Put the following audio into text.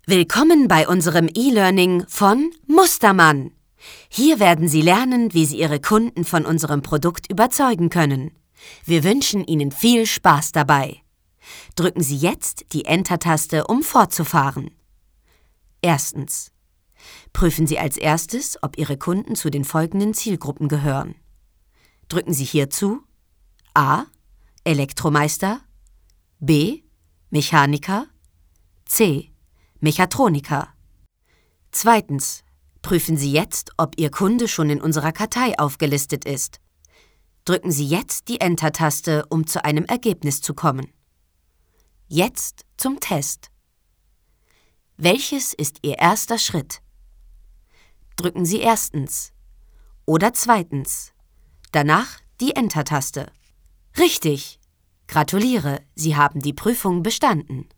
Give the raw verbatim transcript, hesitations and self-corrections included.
Willkommen bei unserem E-Learning von Mustermann. Hier werden Sie lernen, wie Sie Ihre Kunden von unserem Produkt überzeugen können. Wir wünschen Ihnen viel Spaß dabei. Drücken Sie jetzt die Enter-Taste, um fortzufahren. Erstens. Prüfen Sie als erstes, ob Ihre Kunden zu den folgenden Zielgruppen gehören. Drücken Sie hierzu A. Elektromeister, B. Mechaniker, C. Mechatroniker. Zweitens. Prüfen Sie jetzt, ob Ihr Kunde schon in unserer Kartei aufgelistet ist. Drücken Sie jetzt die Enter-Taste, um zu einem Ergebnis zu kommen. Jetzt zum Test. Welches ist Ihr erster Schritt? Drücken Sie erstens oder zweitens, danach die Enter-Taste. Richtig! Gratuliere, Sie haben die Prüfung bestanden.